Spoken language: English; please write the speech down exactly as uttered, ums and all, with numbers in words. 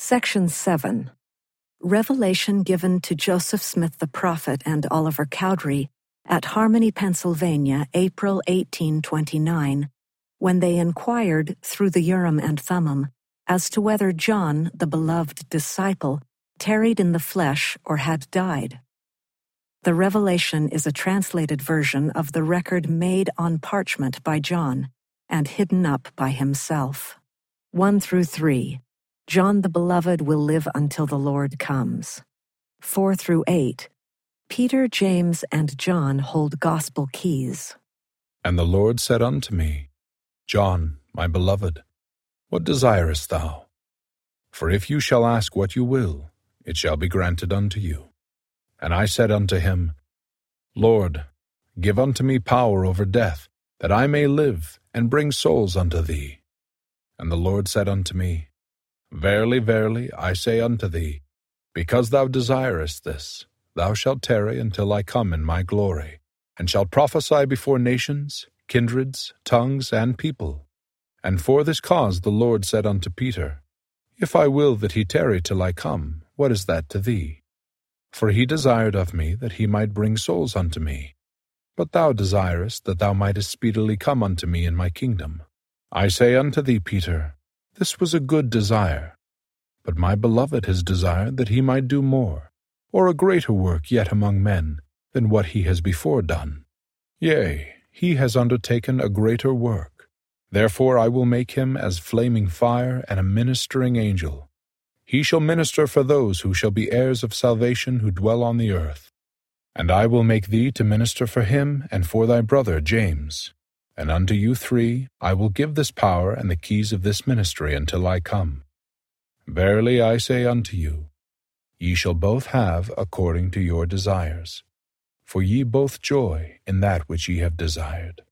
Section seven. Revelation given to Joseph Smith the prophet and Oliver Cowdery at Harmony, Pennsylvania, April eighteen twenty-nine, when they inquired through the Urim and Thummim as to whether John, the beloved disciple, tarried in the flesh or had died. The revelation is a translated version of the record made on parchment by John and hidden up by himself. one through three. John the Beloved will live until the Lord comes. four through eight. Peter, James, and John hold gospel keys. And the Lord said unto me, John, my beloved, what desirest thou? For if you shall ask what you will, it shall be granted unto you. And I said unto him, Lord, give unto me power over death, that I may live and bring souls unto thee. And the Lord said unto me, Verily, verily, I say unto thee, because thou desirest this, thou shalt tarry until I come in my glory, and shalt prophesy before nations, kindreds, tongues, and people. And for this cause the Lord said unto Peter, If I will that he tarry till I come, what is that to thee? For he desired of me that he might bring souls unto me. But thou desirest that thou mightest speedily come unto me in my kingdom. I say unto thee, Peter, this was a good desire. But my beloved has desired that he might do more, or a greater work yet among men, than what he has before done. Yea, he has undertaken a greater work. Therefore I will make him as flaming fire and a ministering angel. He shall minister for those who shall be heirs of salvation who dwell on the earth. And I will make thee to minister for him and for thy brother James. And unto you three I will give this power and the keys of this ministry until I come. Verily I say unto you, ye shall both have according to your desires. For ye both joy in that which ye have desired.